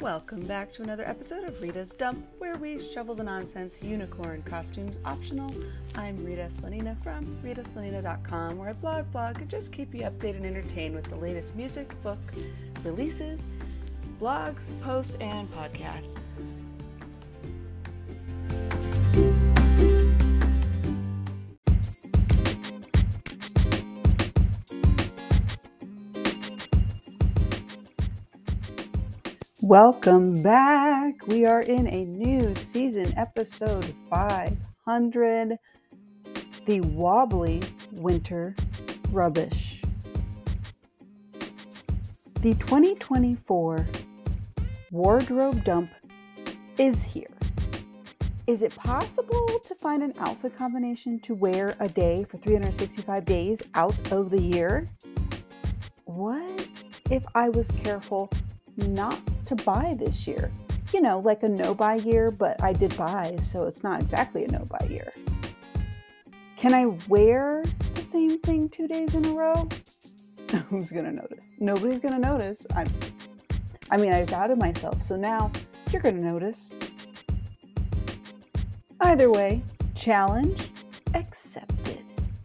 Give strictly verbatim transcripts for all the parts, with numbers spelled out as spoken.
Welcome back to another episode of Rita's Dump, where we shovel the nonsense, unicorn costumes optional. I'm Rita Slanina from rita slanina dot com, where I blog, blog, and just keep you updated and entertained with the latest music, book, releases, blogs, posts, and podcasts. Welcome back. We are in a new season, episode five hundred, the wobbly winter rubbish. The twenty twenty-four wardrobe dump is here. Is it possible to find an outfit combination to wear a day for three hundred sixty-five days out of the year? What if I was careful not to buy this year? You know, like a no-buy year, but I did buy, so it's not exactly a no-buy year. Can I wear the same thing two days in a row? Who's gonna notice? Nobody's gonna notice. I'm, I mean, I doubted myself, so now you're gonna notice. Either way, challenge accepted.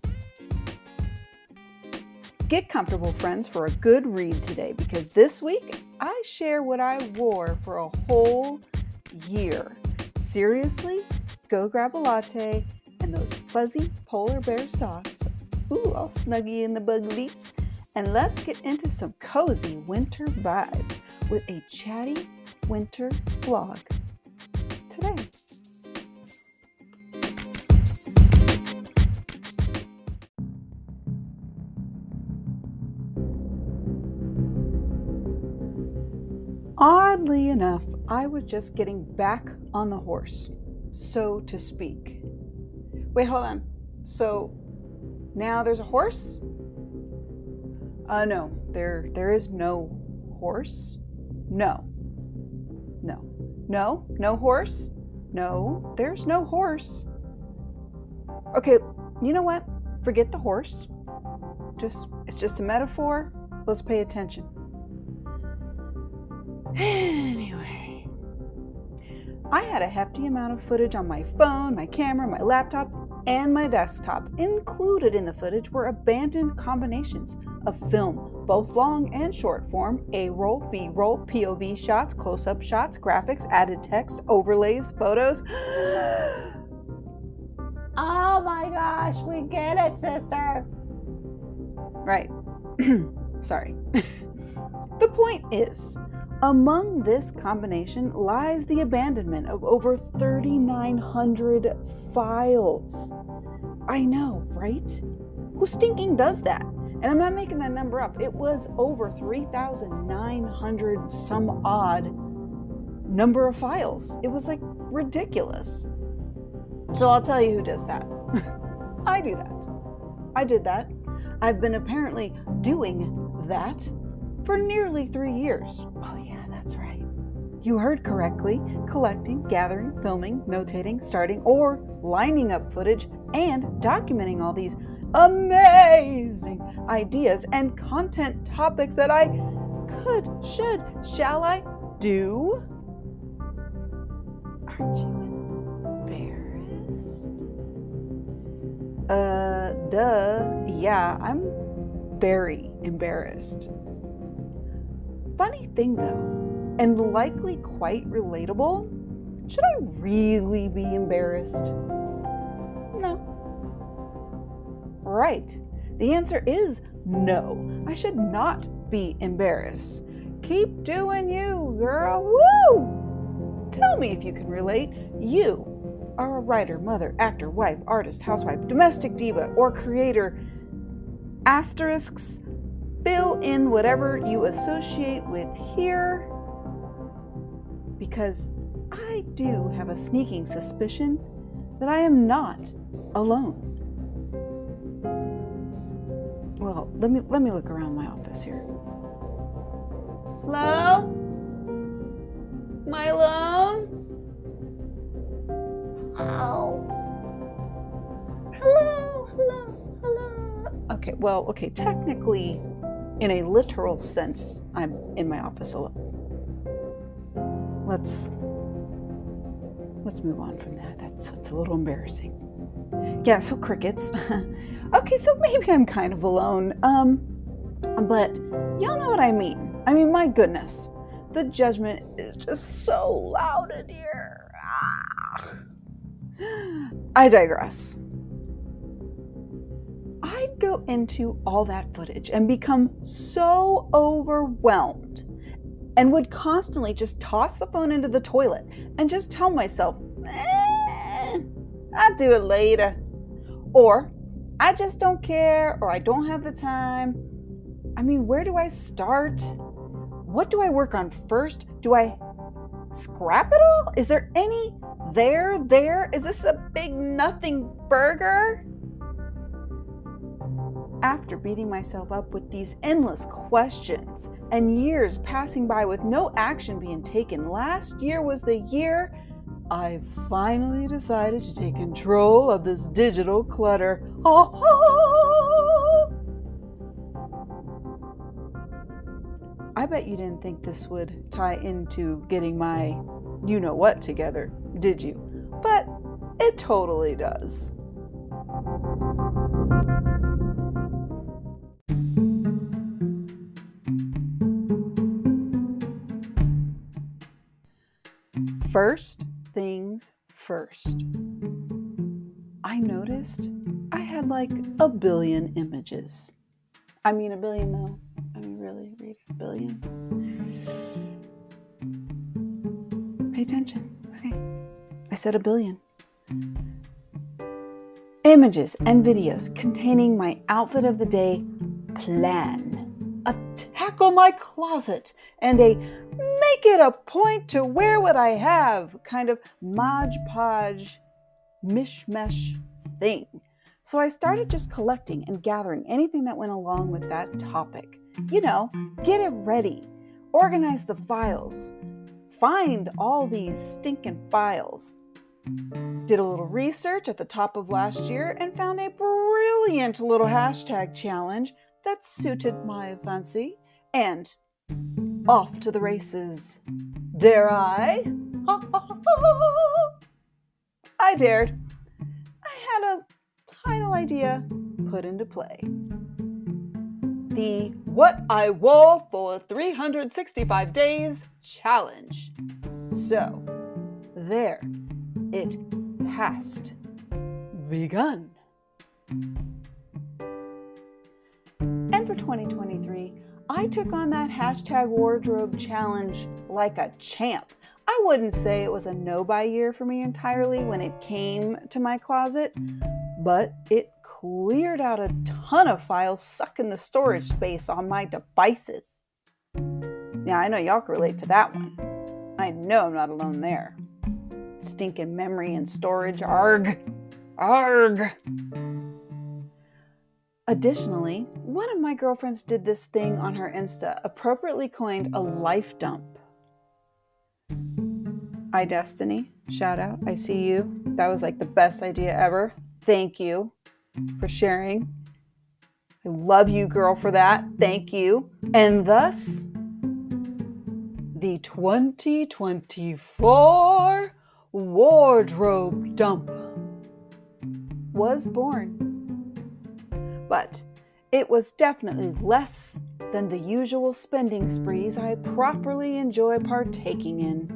Get comfortable, friends, for a good read today, because this week I share what I wore for a whole year. Seriously, go grab a latte and those fuzzy polar bear socks. Ooh, I'll snug you in the buglies. And let's get into some cozy winter vibes with a chatty winter vlog today. Oddly enough, I was just getting back on the horse, so to speak. Wait, hold on. So now there's a horse? Uh, no, there, there is no horse. No, no, no, no horse. No, there's no horse. Okay, you know what? Forget the horse. Just, it's just a metaphor. Let's pay attention. Anyway, I had a hefty amount of footage on my phone, my camera, my laptop, and my desktop. Included in the footage were abandoned combinations of film, both long and short form, A-roll, B-roll, P O V shots, close-up shots, graphics, added text, overlays, photos. Oh my gosh, we get it, sister. Right. Sorry. The point is, among this combination lies the abandonment of over thirty-nine hundred files. I know, right? Who stinking does that? And I'm not making that number up. It was over three thousand nine hundred some odd number of files. It was like ridiculous. So I'll tell you who does that. I do that. I did that. I've been apparently doing that for nearly three years. Oh yeah, that's right. You heard correctly. Collecting, gathering, filming, notating, starting, or lining up footage and documenting all these amazing ideas and content topics that I could, should, shall I do? Aren't you embarrassed? Uh, duh. Yeah, I'm very embarrassed. Funny thing though, and likely quite relatable, should I really be embarrassed? No. Right. The answer is no. I should not be embarrassed. Keep doing you, girl. Woo! Tell me if you can relate. You are a writer, mother, actor, wife, artist, housewife, domestic diva, or creator. Asterisks. Fill in whatever you associate with here, because I do have a sneaking suspicion that I am not alone. Well, let me let me look around my office here. Hello? Am I alone? Hello? Hello? Hello? Hello? Okay, well, okay, technically, in a literal sense, I'm in my office alone. let's let's move on from that. That's that's a little embarrassing. Yeah, so crickets. Okay, so maybe I'm kind of alone. Um, but y'all know what I mean. I mean, my goodness, the judgment is just so loud in here. Ah. I digress. I'd go into all that footage and become so overwhelmed and would constantly just toss the phone into the toilet and just tell myself, eh, I'll do it later. Or, I just don't care, or I don't have the time. I mean, where do I start? What do I work on first? Do I scrap it all? Is there any there, there? Is this a big nothing burger? After beating myself up with these endless questions and years passing by with no action being taken, last year was the year I finally decided to take control of this digital clutter. Oh, oh. I bet you didn't think this would tie into getting my you-know-what together, did you? But it totally does. First things first. I noticed I had like a billion images. I mean a billion though. I mean really, read a billion. Pay attention. Okay. I said a billion. Images and videos containing my outfit of the day plan. A tackle my closet and a make it a point to wear what I have kind of Mod Podge mishmash thing. So I started just collecting and gathering anything that went along with that topic. You know, get it ready, organize the files, find all these stinking files. Did a little research at the top of last year and found a brilliant little hashtag challenge that suited my fancy, and off to the races. Dare I? I dared. I had a title idea put into play. The What I Wore for three hundred sixty-five Days Challenge. So, there it has begun. And for twenty twenty-three, I took on that hashtag wardrobe challenge like a champ. I wouldn't say it was a no-buy year for me entirely when it came to my closet, but it cleared out a ton of files sucking the storage space on my devices. Now, I know y'all can relate to that one. I know I'm not alone there. Stinking memory and storage, arg, arg. Additionally, one of my girlfriends did this thing on her Insta, appropriately coined a life dump. Hi, Destiny. Shout out. I see you. That was like the best idea ever. Thank you for sharing. I love you, girl, for that. Thank you. And thus, the twenty twenty-four wardrobe dump was born. But it was definitely less than the usual spending sprees I properly enjoy partaking in.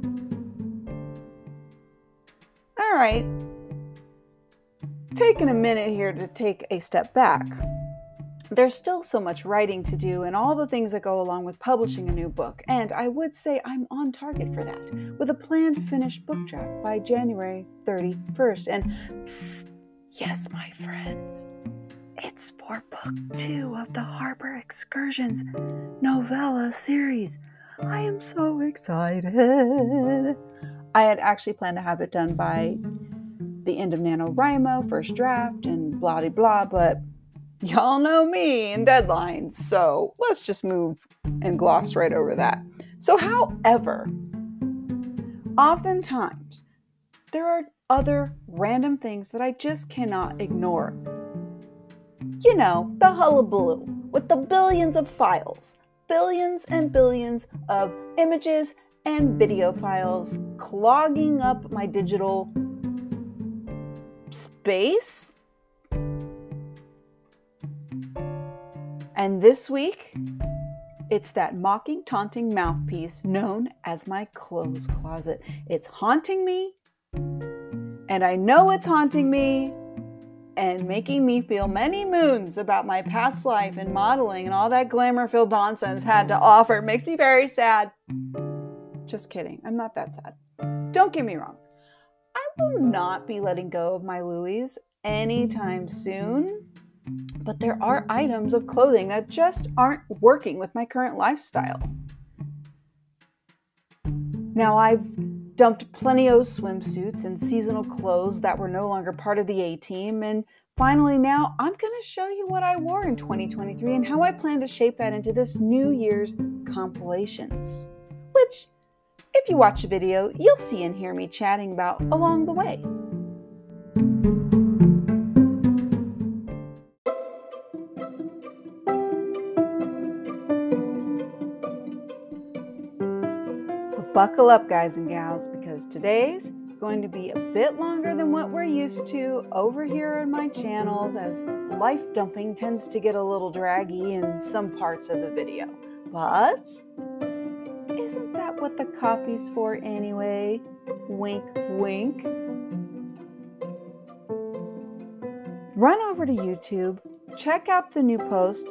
All right, taking a minute here to take a step back. There's still so much writing to do and all the things that go along with publishing a new book, and I would say I'm on target for that, with a planned finished book draft by January thirty-first. And psst, yes, my friends, it's for book two of the Harbor Excursions novella series. I am so excited. I had actually planned to have it done by the end of NaNoWriMo, first draft, and blah, blah, blah, but y'all know me and deadlines, so let's just move and gloss right over that. So, however, oftentimes there are other random things that I just cannot ignore. You know, the hullabaloo with the billions of files, billions and billions of images and video files clogging up my digital space. And this week, it's that mocking, taunting mouthpiece known as my clothes closet. It's haunting me, and I know it's haunting me, and making me feel many moons about my past life and modeling and all that glamour-filled nonsense had to offer. It makes me very sad. Just kidding. I'm not that sad. Don't get me wrong. I will not be letting go of my Louis anytime soon, but there are items of clothing that just aren't working with my current lifestyle. Now, I've dumped plenty of swimsuits and seasonal clothes that were no longer part of the A-team, and finally now I'm going to show you what I wore in twenty twenty-three and how I plan to shape that into this New Year's compilations, which, if you watch the video, you'll see and hear me chatting about along the way. Buckle up, guys and gals, because today's going to be a bit longer than what we're used to over here on my channels, as life dumping tends to get a little draggy in some parts of the video. But isn't that what the coffee's for anyway? Wink, wink. Run over to YouTube, check out the new post.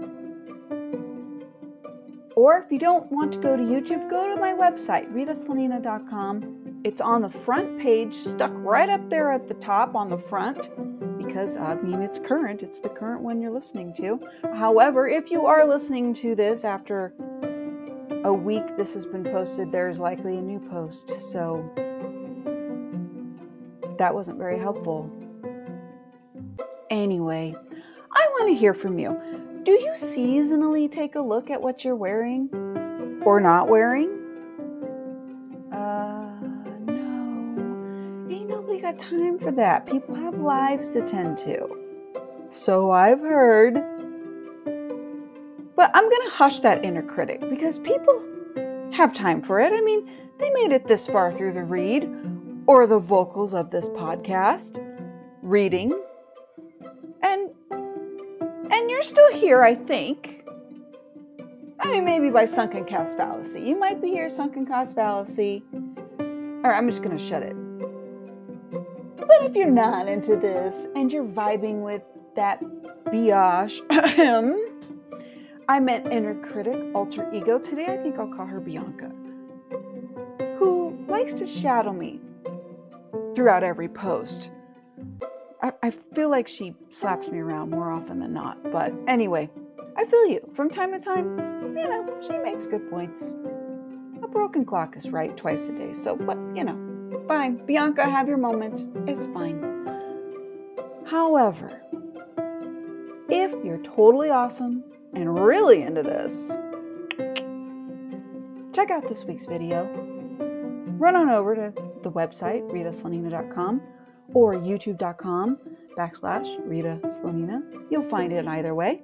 Or if you don't want to go to YouTube, go to my website, rita slonina dot com. It's on the front page, stuck right up there at the top on the front, because, I mean, it's current. It's the current one you're listening to. However, if you are listening to this after a week this has been posted, there's likely a new post. So that wasn't very helpful. Anyway, I want to hear from you. Do you seasonally take a look at what you're wearing or not wearing? Uh, no. Ain't nobody got time for that. People have lives to tend to. So I've heard. But I'm going to hush that inner critic because people have time for it. I mean, they made it this far through the read or the vocals of this podcast, reading. And And you're still here, I think. I mean, maybe by sunken cost fallacy. You might be here, sunken cost fallacy. Or I'm just going to shut it. But if you're not into this and you're vibing with that biatch, I meant inner critic, alter ego. Today I think I'll call her Bianca, who likes to shadow me throughout every post. I, I feel like she slaps me around more often than not. But anyway, I feel you. From time to time, you know, she makes good points. A broken clock is right twice a day. So, but, you know, fine. Bianca, have your moment. It's fine. However, if you're totally awesome and really into this, check out this week's video. Run on over to the website, rita slonina dot com. or youtube.com backslash Rita Slonina. You'll find it either way.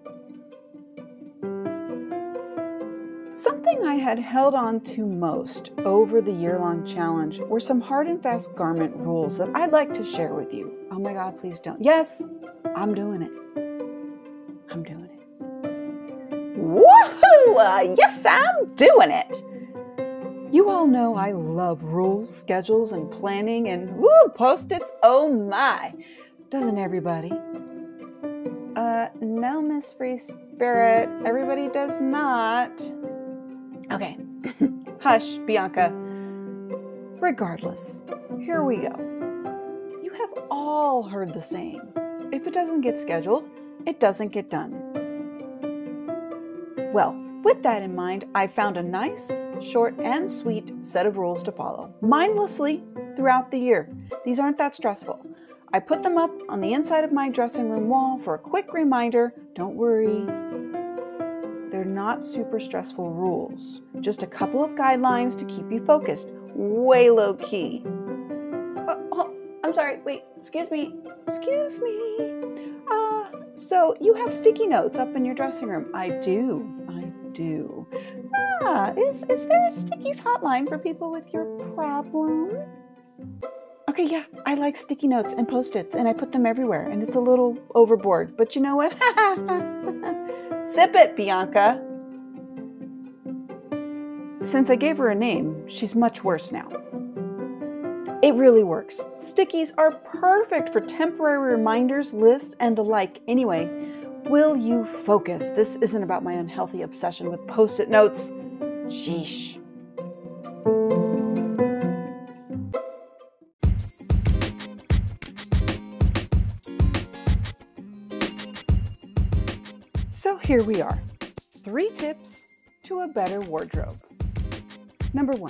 Something I had held on to most over the year-long challenge were some hard and fast garment rules that I'd like to share with you. Oh my God, please don't. Yes, I'm doing it. I'm doing it. Woohoo! Uh, yes, I'm doing it. You all know I love rules, schedules, and planning, and woo, post-its, oh my. Doesn't everybody? Uh, no, Miss Free Spirit, everybody does not. Okay, hush, Bianca. Regardless, here we go. You have all heard the saying, if it doesn't get scheduled, it doesn't get done. Well, with that in mind, I found a nice, short, and sweet set of rules to follow, mindlessly throughout the year. These aren't that stressful. I put them up on the inside of my dressing room wall for a quick reminder. Don't worry. They're not super stressful rules. Just a couple of guidelines to keep you focused. Way low key. Oh, oh, I'm sorry. Wait, excuse me. Excuse me. Uh, so you have sticky notes up in your dressing room. I do. I do. Yeah, is, is there a Stickies hotline for people with your problem? Okay, yeah, I like sticky notes and Post-its, and I put them everywhere, and it's a little overboard. But you know what? Sip it, Bianca. Since I gave her a name, she's much worse now. It really works. Stickies are perfect for temporary reminders, lists, and the like. Anyway, will you focus? This isn't about my unhealthy obsession with Post-it notes. Sheesh. So here we are. Three tips to a better wardrobe. Number one.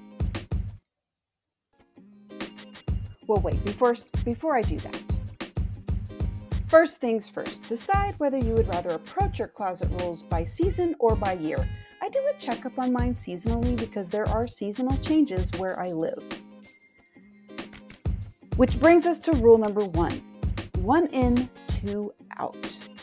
Well, wait, before, before I do that. First things first, decide whether you would rather approach your closet rules by season or by year. I do a checkup on mine seasonally because there are seasonal changes where I live. Which brings us to rule number one. One in, two out.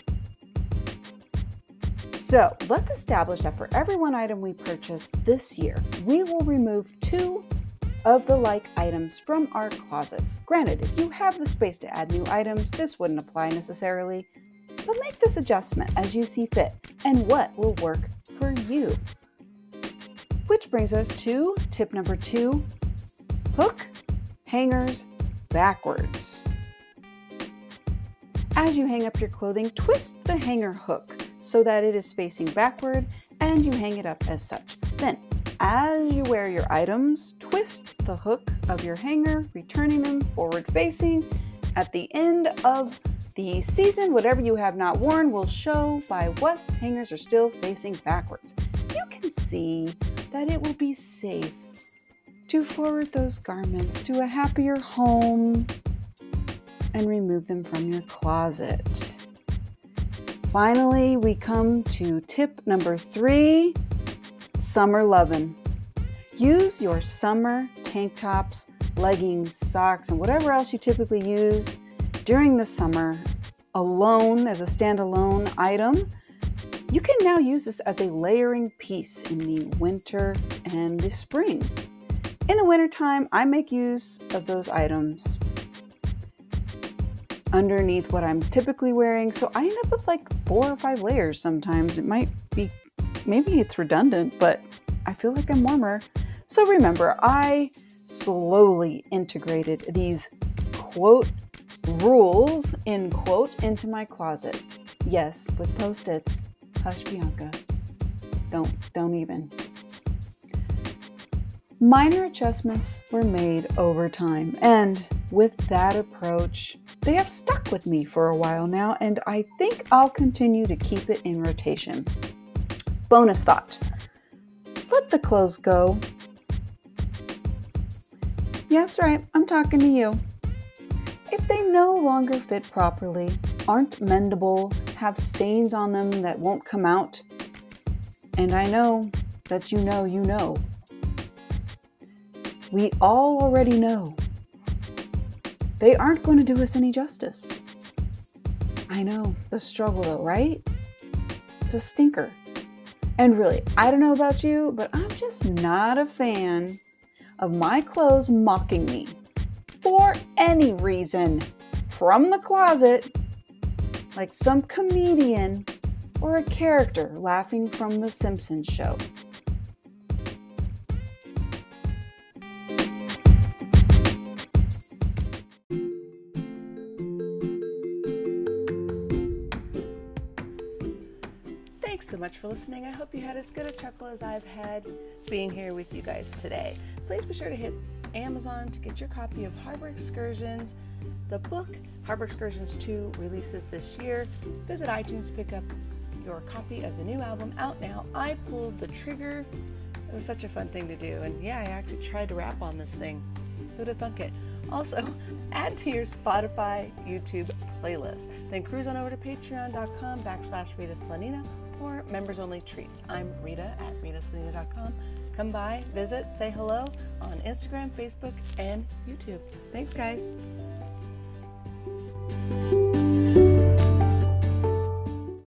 So let's establish that for every one item we purchase this year, we will remove two of the like items from our closets. Granted, if you have the space to add new items, this wouldn't apply necessarily, but make this adjustment as you see fit and what will work for you. Which brings us to tip number two, hook hangers backwards. As you hang up your clothing, twist the hanger hook so that it is facing backward and you hang it up as such. Then, as you wear your items, twist the hook of your hanger, returning them forward facing. At the end of the season, whatever you have not worn will show by what hangers are still facing backwards. You can see that it will be safe to forward those garments to a happier home and remove them from your closet. Finally, we come to tip number three, summer lovin'. Use your summer tank tops, leggings, socks, and whatever else you typically use during the summer alone as a standalone item. You can now use this as a layering piece in the winter and the spring. In the wintertime, I make use of those items underneath what I'm typically wearing, so I end up with like four or five layers sometimes. It might be, maybe it's redundant, but I feel like I'm warmer. So remember, I slowly integrated these quote rules in quote into my closet. Yes, with Post-its. Hush, Bianca. Don't, don't even. Minor adjustments were made over time, and with that approach, they have stuck with me for a while now, and I think I'll continue to keep it in rotation. Bonus thought. Let the clothes go. Yeah, that's right. I'm talking to you. If they no longer fit properly, aren't mendable, have stains on them that won't come out, and I know that you know you know. We all already know. They aren't going to do us any justice. I know, the struggle though, right? It's a stinker. And really, I don't know about you, but I'm just not a fan of my clothes mocking me for any reason from the closet, like some comedian or a character laughing from The Simpsons show. Thanks so much for listening. I hope you had as good a chuckle as I've had being here with you guys today. Please be sure to hit Amazon to get your copy of Harbor Excursions. The book, Harbor Excursions two, releases this year. Visit iTunes to pick up your copy of the new album out now. I pulled the trigger. It was such a fun thing to do. And yeah, I actually tried to rap on this thing. Who'd have thunk it? Also, add to your Spotify, YouTube playlist. Then cruise on over to patreon.com backslash Rita Slanina for members-only treats. I'm Rita at rita slanina dot com. Come by, visit, say hello on Instagram, Facebook, and YouTube. Thanks, guys.